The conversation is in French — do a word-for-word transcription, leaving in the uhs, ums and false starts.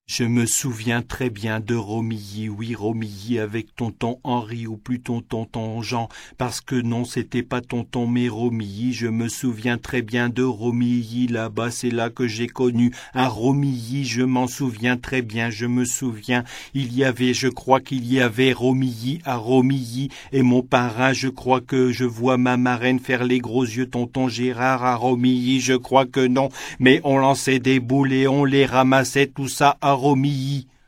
Je me souviens très bien de Romilly, oui Romilly avec tonton Henri ou plutôt tonton Jean, parce que non c'était pas tonton mais Romilly, je me souviens très bien de Romilly, là-bas c'est là que j'ai connu, à Romilly je m'en souviens très bien, je me souviens, il y avait, je crois qu'il y avait Romilly à Romilly, et mon parrain, je crois que je vois ma marraine faire les gros yeux tonton Gérard à Romilly, je crois que non, mais on lançait des boules et on les ramassait tout ça à Romilly.